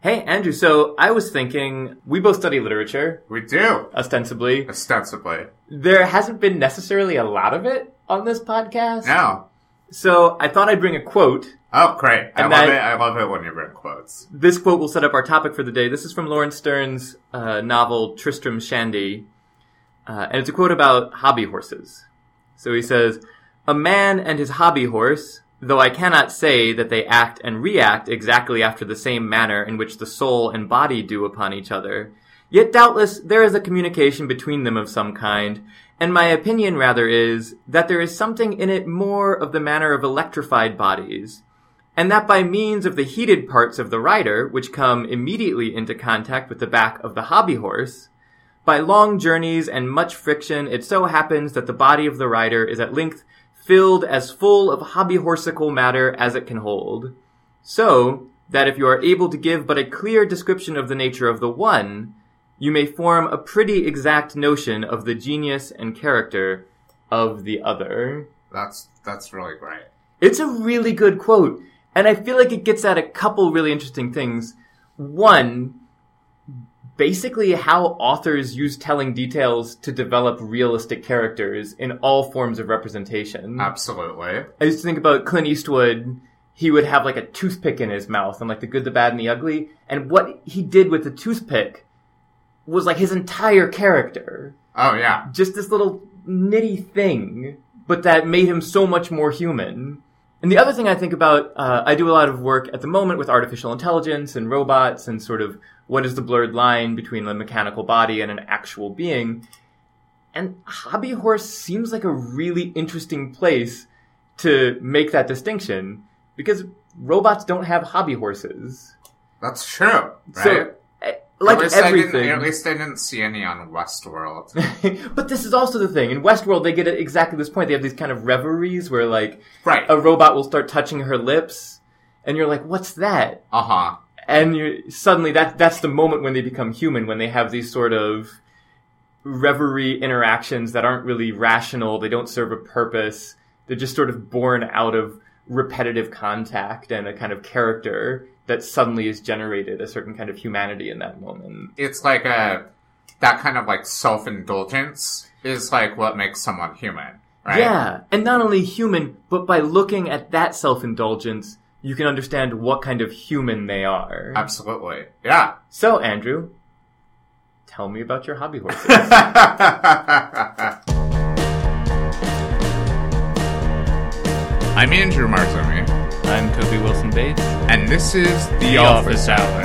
Hey, Andrew, so I was thinking, we both study literature. We do. Ostensibly. Ostensibly. There hasn't been necessarily a lot of it on this podcast. No. So I thought I'd bring a quote. Oh, great. I love it when you bring quotes. This quote will set up our topic for the day. This is from Laurence Stern's novel Tristram Shandy. And it's a quote about hobby horses. So he says, "A man and his hobby horse, though I cannot say that they act and react exactly after the same manner in which the soul and body do upon each other, yet doubtless there is a communication between them of some kind, and my opinion rather is that there is something in it more of the manner of electrified bodies, and that by means of the heated parts of the rider, which come immediately into contact with the back of the hobby horse, by long journeys and much friction it so happens that the body of the rider is at length filled as full of hobby-horsical matter as it can hold, so that if you are able to give but a clear description of the nature of the one, you may form a pretty exact notion of the genius and character of the other." That's really great. It's a really good quote, and I feel like it gets at a couple really interesting things. One, basically how authors use telling details to develop realistic characters in all forms of representation. Absolutely. I used to think about Clint Eastwood. He would have like a toothpick in his mouth and like the good, the bad, and the ugly. And what he did with the toothpick was like his entire character. Oh, yeah. Just this little nitty thing, but that made him so much more human. And the other thing I think about, I do a lot of work at the moment with artificial intelligence and robots and sort of what is the blurred line between the mechanical body and an actual being. And hobby horse seems like a really interesting place to make that distinction because robots don't have hobby horses. That's true, right? So, like everything. At least I didn't see any on Westworld. But this is also the thing. In Westworld, they get at exactly this point. They have these kind of reveries where, like, right. a robot will start touching her lips, and you're like, what's that? Uh-huh. And suddenly that's the moment when they become human, when they have these sort of reverie interactions that aren't really rational. They don't serve a purpose. They're just sort of born out of repetitive contact and a kind of character that suddenly is generated, a certain kind of humanity in that moment. It's like that kind of like self-indulgence is like what makes someone human, right? Yeah, and not only human, but by looking at that self-indulgence, you can understand what kind of human they are. Absolutely, yeah. So, Andrew, tell me about your hobby horses. I'm Andrew Marzoni. I'm Toby Wilson-Bates. And this is The Office Hour.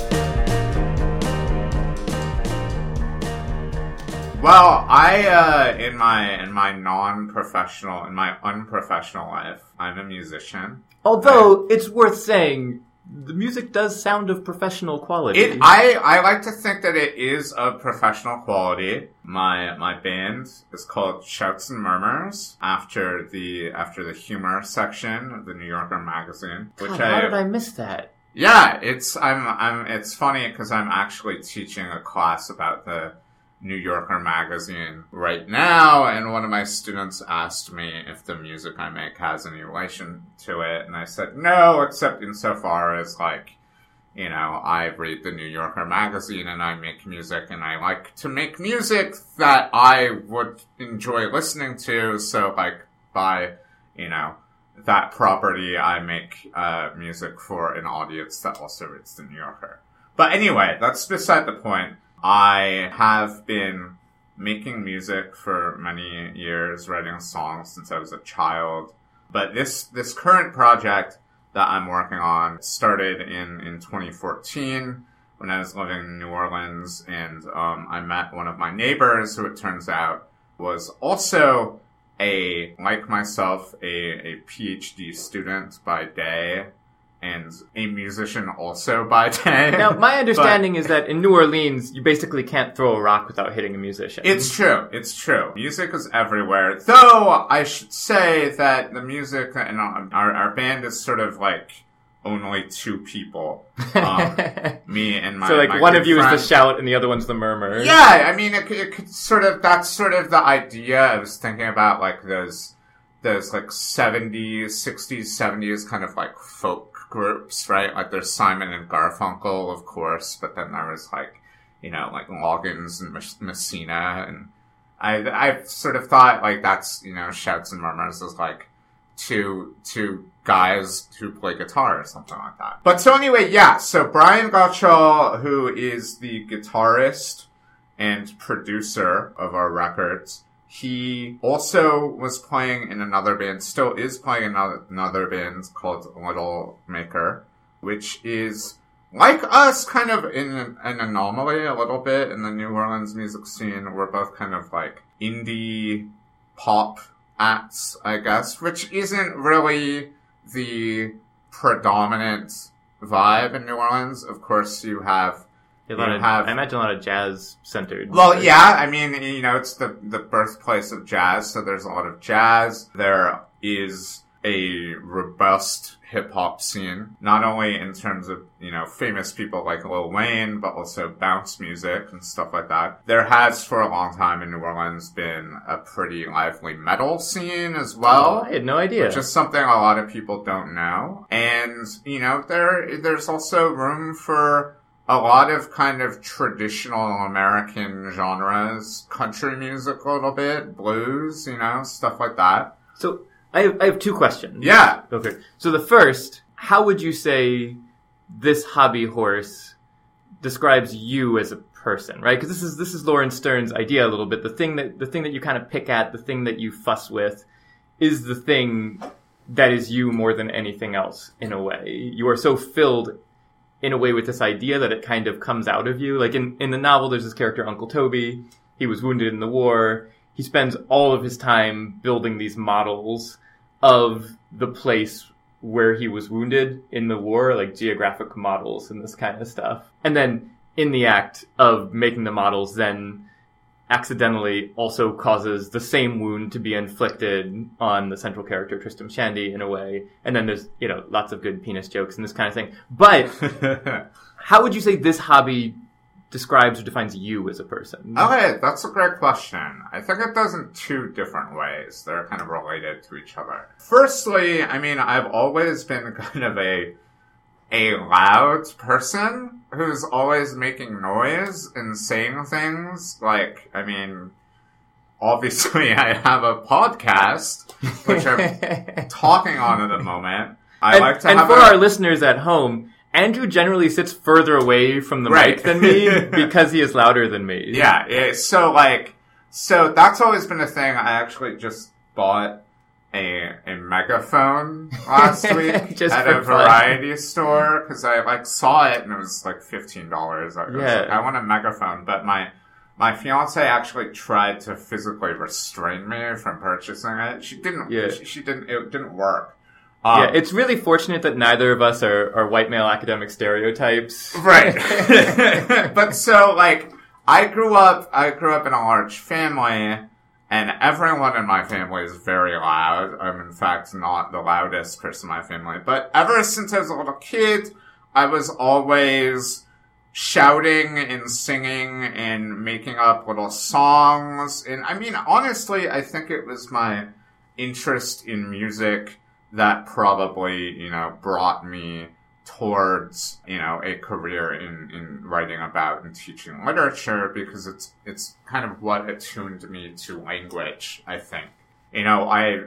Well, in my unprofessional life, I'm a musician. Although, it's worth saying, the music does sound of professional quality. I like to think that it is of professional quality. My band is called Shouts and Murmurs after the humor section of the New Yorker magazine. God, how did I miss that? Yeah, it's funny because I'm actually teaching a class about the New Yorker magazine right now, and one of my students asked me if the music I make has any relation to it, and I said no, except insofar as, like, you know, I read the New Yorker magazine and I make music, and I like to make music that I would enjoy listening to, so, like, by, you know, that property, I make music for an audience that also reads the New Yorker. But anyway, that's beside the point. I have been making music for many years, writing songs since I was a child. But this current project that I'm working on started in 2014 when I was living in New Orleans, and I met one of my neighbors who, it turns out, was also like myself, a PhD student by day and a musician also by day. Now, my understanding is that in New Orleans, you basically can't throw a rock without hitting a musician. It's true. Music is everywhere. Though, I should say that the music in our band is sort of like only two people. Me and my So, like, my one good of you friend. is the shout and the other one's the murmur. Yeah, I mean, it could sort of, that's sort of the idea. I was thinking about, like, those like 60s, 70s kind of, like, folk groups, right? Like there's Simon and Garfunkel, of course, but then there was like, you know, like Loggins and Messina, and I sort of thought like that's, you know, Shouts and Murmurs is like two guys who play guitar or something like that. But so anyway, yeah, so Brian Gottschall, who is the guitarist and producer of our records, he also was playing in another band, still is playing in another band called Little Maker, which is, like us, kind of in an anomaly a little bit in the New Orleans music scene. We're both kind of like indie pop acts, I guess, which isn't really the predominant vibe in New Orleans. Of course, you have... I imagine a lot of jazz-centered. Well, yeah, I mean, you know, it's the birthplace of jazz, so there's a lot of jazz. There is a robust hip-hop scene, not only in terms of, you know, famous people like Lil Wayne, but also bounce music and stuff like that. There has, for a long time in New Orleans, been a pretty lively metal scene as well. Oh, I had no idea. Which is something a lot of people don't know. And, you know, there's also room for a lot of kind of traditional American genres, country music a little bit, blues, you know, stuff like that. So I have two questions. Yeah. Okay. So the first, how would you say this hobby horse describes you as a person, right? Because this is Lauren Stern's idea a little bit. The thing that you kind of pick at, the thing that you fuss with, is the thing that is you more than anything else, in a way. You are so filled in a way with this idea that it kind of comes out of you. Like in the novel, there's this character, Uncle Toby. He was wounded in the war. He spends all of his time building these models of the place where he was wounded in the war, like geographic models and this kind of stuff. And then in the act of making the models, then accidentally also causes the same wound to be inflicted on the central character, Tristram Shandy, in a way. And then there's, you know, lots of good penis jokes and this kind of thing. But how would you say this hobby describes or defines you as a person? Okay, that's a great question. I think it does in two different ways. They're kind of related to each other. Firstly, I mean, I've always been kind of a loud person who's always making noise and saying things. Like, I mean, obviously I have a podcast, which I'm talking on at the moment. For our listeners at home, Andrew generally sits further away from the mic than me because he is louder than me. Yeah, so that's always been a thing. I actually just bought a megaphone last week at a variety store because I saw it and it was like $15. I want a megaphone, but my fiance actually tried to physically restrain me from purchasing it. She didn't. Yeah. She didn't. It didn't work. Yeah, it's really fortunate that neither of us are white male academic stereotypes. Right. But so like I grew up in a large family. And everyone in my family is very loud. I'm, in fact, not the loudest person in my family. But ever since I was a little kid, I was always shouting and singing and making up little songs. And, I mean, honestly, I think it was my interest in music that probably, you know, brought me towards, you know, a career in writing about and teaching literature, because it's kind of what attuned me to language, I think. You know, I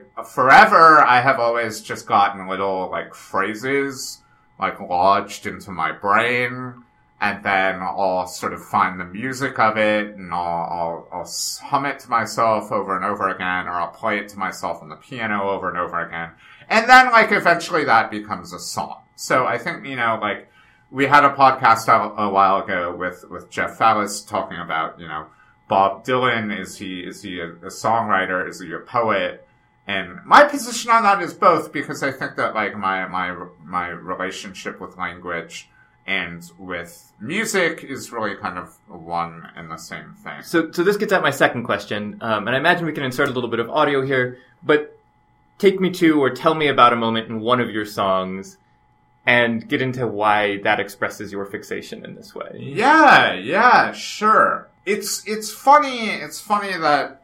have always just gotten little, like, phrases, like, lodged into my brain, and then I'll sort of find the music of it, and I'll hum it to myself over and over again, or I'll play it to myself on the piano over and over again. And then, like, eventually that becomes a song. So I think, you know, like, we had a podcast a while ago with Jeff Fallis talking about, you know, Bob Dylan. Is he a songwriter? Is he a poet? And my position on that is both, because I think that, like, my relationship with language and with music is really kind of one and the same thing. So this gets at my second question, and I imagine we can insert a little bit of audio here, but take me to or tell me about a moment in one of your songs and get into why that expresses your fixation in this way. Yeah, sure. It's funny that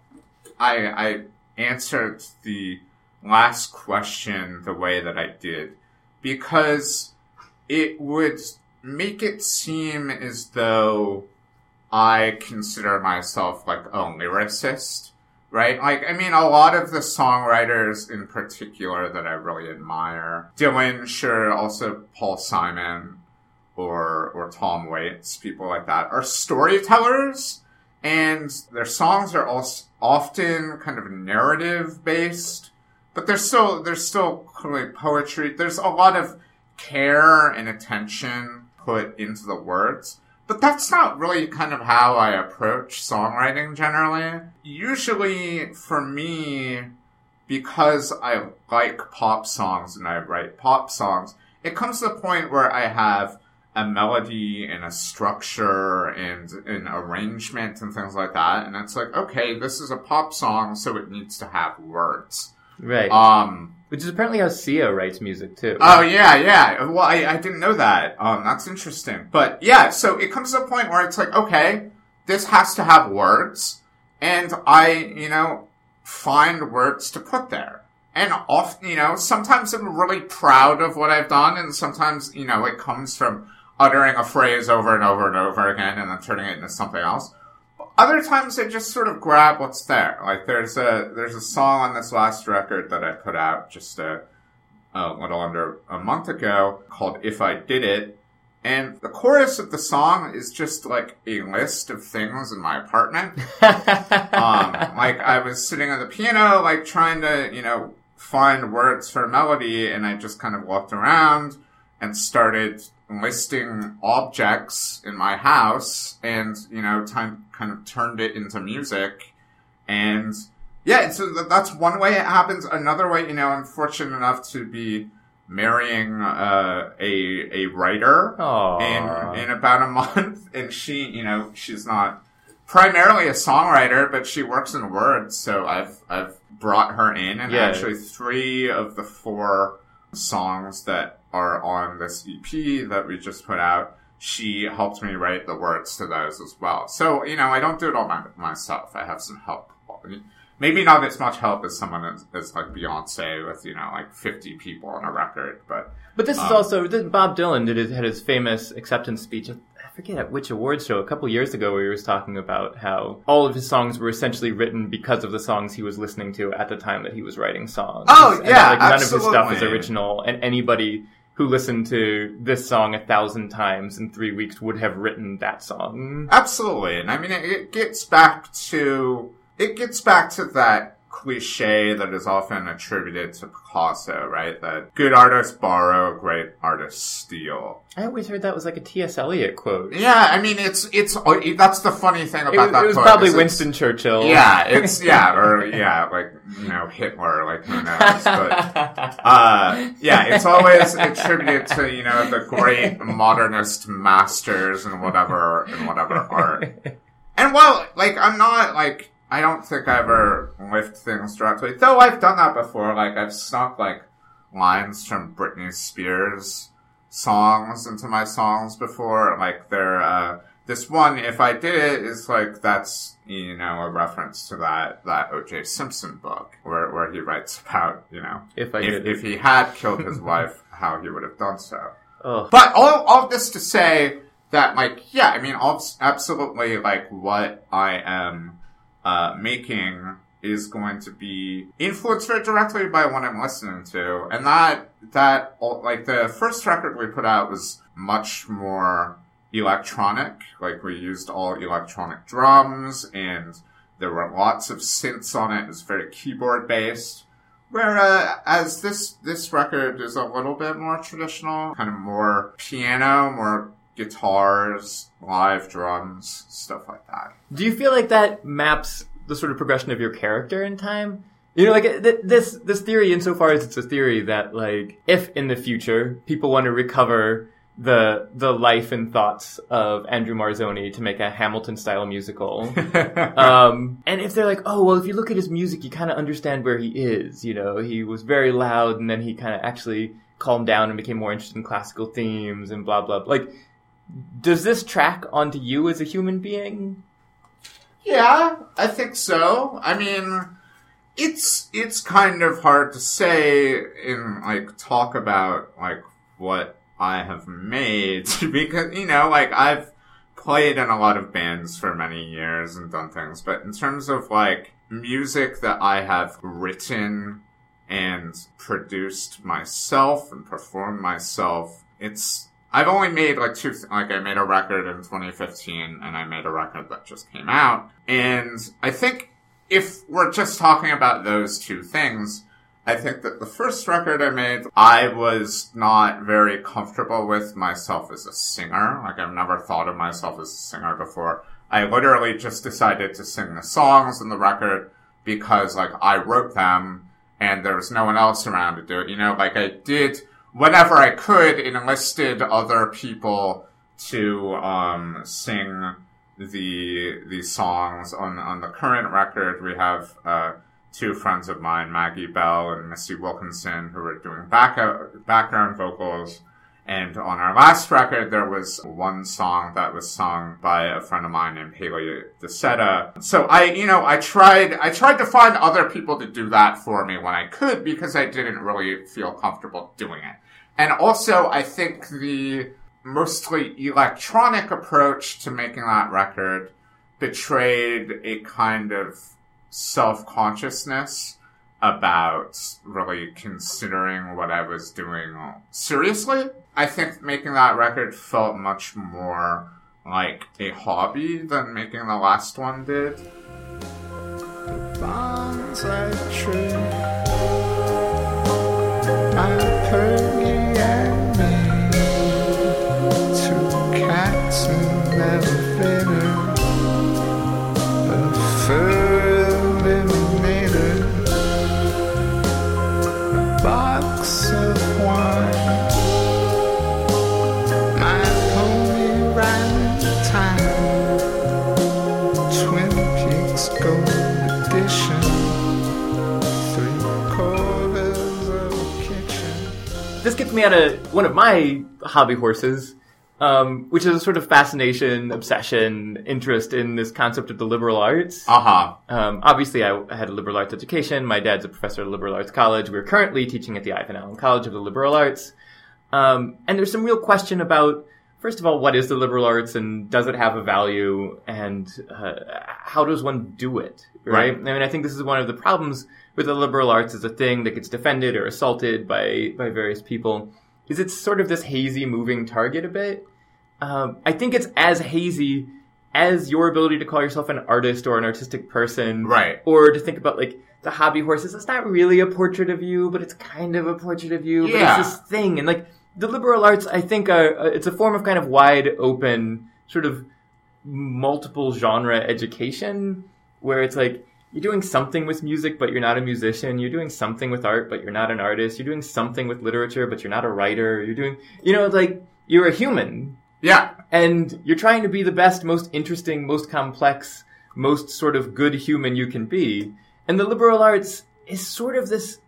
I answered the last question the way that I did, because it would make it seem as though I consider myself like a lyricist, right? Like, I mean, a lot of the songwriters in particular that I really admire, Dylan, sure, also Paul Simon or Tom Waits, people like that, are storytellers, and their songs are also often kind of narrative based, but there's still clearly poetry. There's a lot of care and attention put into the words. But that's not really kind of how I approach songwriting generally. Usually, for me, because I like pop songs and I write pop songs, it comes to the point where I have a melody and a structure and an arrangement and things like that. And it's like, okay, this is a pop song, so it needs to have words. Right. Which is apparently how Sia writes music, too. Oh, yeah. Well, I didn't know that. That's interesting. But, yeah, so it comes to a point where it's like, okay, this has to have words, and I, find words to put there. And often, sometimes I'm really proud of what I've done, and sometimes, it comes from uttering a phrase over and over and over again, and then turning it into something else. Other times I just sort of grab what's there. Like there's a song on this last record that I put out just a little under a month ago called If I Did It. And the chorus of the song is just like a list of things in my apartment. Like I was sitting on the piano, like trying to, find words for a melody, and I just kind of walked around and started listing objects in my house and, kind of turned it into music. And yeah, so that's one way it happens. Another way, I'm fortunate enough to be marrying a writer in about a month. And she, she's not primarily a songwriter, but she works in words. So I've brought her in, and actually 3 of the 4 songs that are on this EP that we just put out, she helped me write the words to those as well. So, I don't do it all myself. I have some help. Maybe not as much help as someone as like Beyonce with, like 50 people on a record, but this is also, Bob Dylan had his famous acceptance speech. I forget at which awards show a couple years ago, where he was talking about how all of his songs were essentially written because of the songs he was listening to at the time that he was writing songs. Oh, yeah, and none of his stuff is original, and anybody who listened to this song 1,000 times in 3 weeks would have written that song. Absolutely. And I mean, it gets back to that cliche that is often attributed to Picasso, right? That good artists borrow, great artists steal. I always heard that was like a T.S. Eliot quote. Yeah, I mean, it's that's the funny thing about that quote. It was probably Winston Churchill. Yeah, like, Hitler, like, who knows? But, it's always attributed to, the great modernist masters and whatever art. And while, like, I'm not, like, I don't think I ever lift things directly, though I've done that before. Like, I've snuck, like, lines from Britney Spears songs into my songs before. Like, this one, If I Did It, is like, that's, a reference to that O.J. Simpson book, where he writes about, if he had killed his wife, how he would have done so. Ugh. But all of this to say that, like, yeah, I mean, absolutely, like, what I am making is going to be influenced very directly by what I'm listening to. And that, like, the first record we put out was much more electronic. Like, we used all electronic drums, and there were lots of synths on it. It was very keyboard based. Whereas this record is a little bit more traditional, kind of more piano, more guitars, live drums, stuff like that. Do you feel like that maps the sort of progression of your character in time? Like this theory, insofar as it's a theory that, like, if in the future people want to recover the life and thoughts of Andrew Marzoni to make a Hamilton-style musical, and if they're like, oh, well, if you look at his music, you kind of understand where he is. He was very loud, and then he kind of actually calmed down and became more interested in classical themes and blah, blah, blah. Like, does this track onto you as a human being? Yeah, I think so. I mean, it's kind of hard to say in, like, talk about, like, what I have made because, you know, like I've played in a lot of bands for many years and done things, but in terms of like music that I have written and produced myself and performed myself, I've only made like I made a record in 2015 and I made a record that just came out. And I think if we're just talking about those two things, I think that the first record I made, I was not very comfortable with myself as a singer. Like, I've never thought of myself as a singer before. I literally just decided to sing the songs in the record because, like, I wrote them and there was no one else around to do it. You know, like, I did whenever I could, enlisted other people to sing the songs. On the current record, we have two friends of mine, Maggie Bell and Missy Wilkinson, who are doing background vocals. And on our last record, there was one song that was sung by a friend of mine named Haley DeSeta. So I tried to find other people to do that for me when I could because I didn't really feel comfortable doing it. And also, I think the mostly electronic approach to making that record betrayed a kind of self-consciousness about really considering what I was doing seriously. I think making that record felt much more like a hobby than making the last one did. The bonds are true. My Purdy and me, two cats in an elevator, a fur eliminator, a box of wine, my pony riding time, Twin Peaks Gold Edition, 3/4 of a kitchen. This gets me out of one of my hobby horses, which is a sort of fascination, obsession, interest in this concept of the liberal arts. Obviously, I had a liberal arts education. My dad's a professor at a liberal arts college. We're currently teaching at the Ivan Allen College of the Liberal Arts. And there's some real question about, first of all, what is the liberal arts and does it have a value and how does one do it, right? I mean, I think this is one of the problems with the liberal arts as a thing that gets defended or assaulted by various people, is it's sort of this hazy moving target a bit. I think it's as hazy as your ability to call yourself an artist or an artistic person. Right. Or to think about, like, the hobby horses. It's not really a portrait of you, but it's kind of a portrait of you. Yeah. But it's this thing. And, like, the liberal arts, I think, it's a form of kind of wide open, sort of multiple genre education, where it's like, you're doing something with music, but you're not a musician. You're doing something with art, but you're not an artist. You're doing something with literature, but you're not a writer. You're doing, like, you're a human. Yeah. And you're trying to be the best, most interesting, most complex, most sort of good human you can be. And the liberal arts is sort of this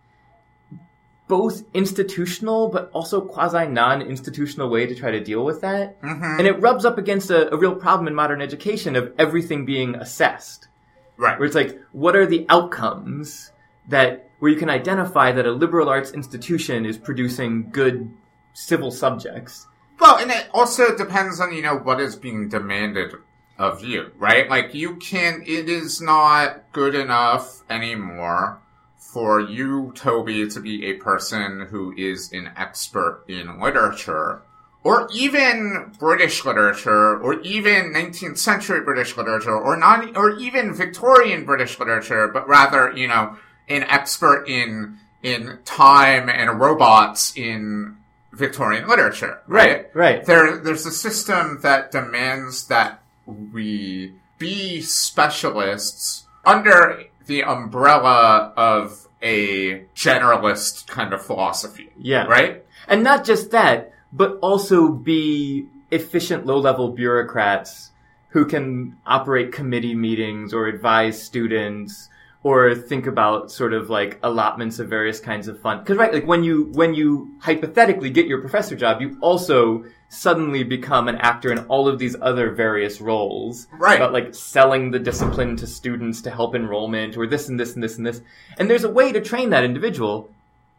both institutional, but also quasi-non-institutional way to try to deal with that. Mm-hmm. And it rubs up against a real problem in modern education of everything being assessed. Right. Where it's like, what are the outcomes where you can identify that a liberal arts institution is producing good civil subjects? Well, and it also depends on, what is being demanded of you, right? Like, it is not good enough anymore for you, Toby, to be a person who is an expert in literature, or even British literature, or even 19th century British literature, or even Victorian British literature, but rather, an expert in time and robots in Victorian literature, right? Right. There's a system that demands that we be specialists under the umbrella of a generalist kind of philosophy. Yeah. Right? And not just that, but also be efficient low-level bureaucrats who can operate committee meetings or advise students or think about sort of like allotments of various kinds of fun. Because, right, like when you hypothetically get your professor job, you also suddenly become an actor in all of these other various roles. Right. About like selling the discipline to students to help enrollment or this and this and this and this. And there's a way to train that individual.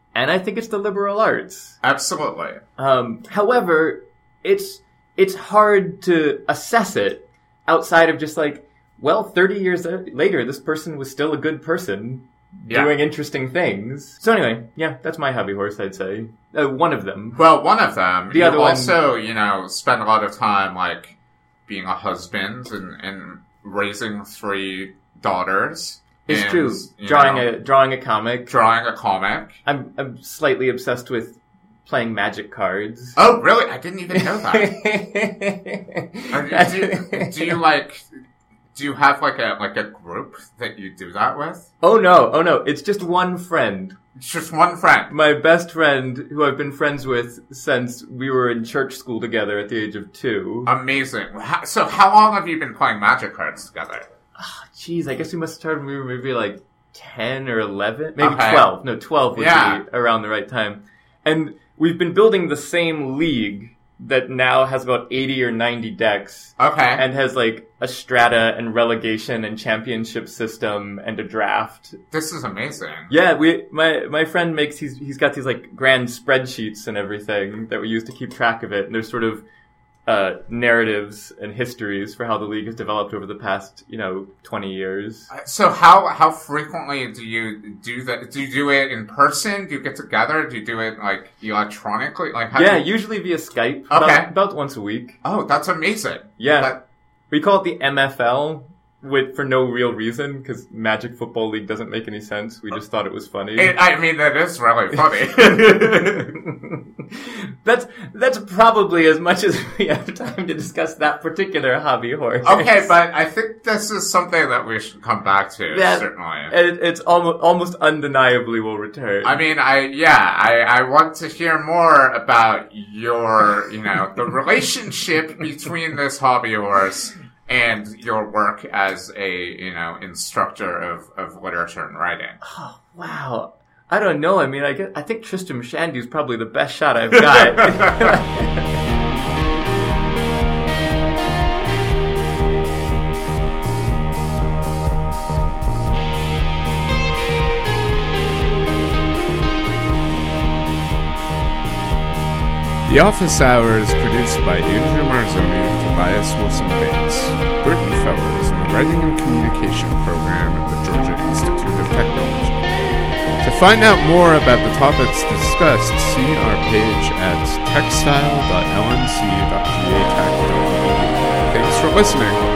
and I think it's the liberal arts. Absolutely. However, it's hard to assess it outside of just like, well, 30 years later, this person was still a good person doing interesting things. So anyway, yeah, that's my hobby horse, I'd say. One of them. Well, one of them. The other one also, spend a lot of time, like, being a husband and raising 3 daughters. It's true. Drawing a comic. Drawing a comic. I'm slightly obsessed with playing Magic cards. Oh, really? I didn't even know that. Do you have like a group that you do that with? Oh no. It's just one friend. It's just one friend. My best friend, who I've been friends with since we were in church school together at the age of 2. Amazing. So how long have you been playing Magic cards together? Jeez, I guess we must have started when we were maybe like 10 or 11. Maybe 12. No, 12 would be around the right time. And we've been building the same league that now has about 80 or 90 decks. Okay. And has like a strata and relegation and championship system and a draft. This is amazing. Yeah, my friend he's got these like grand spreadsheets and everything that we use to keep track of it. And there's sort of narratives and histories for how the league has developed over the past, 20 years. So how frequently do you do that? Do you do it in person? Do you get together? Do you do it like electronically? Like usually via Skype. Okay. About once a week. Oh, that's amazing. Yeah. We call it the MFL. For no real reason, because Magic Football League doesn't make any sense. We just thought it was funny. That is really funny. That's probably as much as we have time to discuss that particular hobby horse. Okay, but I think this is something that we should come back to, certainly. It's almost undeniably will return. I mean, I want to hear more about your, the relationship between this hobby horse and your work as a, instructor of literature and writing. Oh, wow. I don't know. I mean, I think Tristram Shandy is probably the best shot I've got. The Office Hour is produced by Andrew Marzoni and Tobias Wilson-Bates, Burton Fellows in the Writing and Communication program at the Georgia Institute of Technology. To find out more about the topics discussed, see our page at textile.lnc.gatech.edu. Thanks for listening.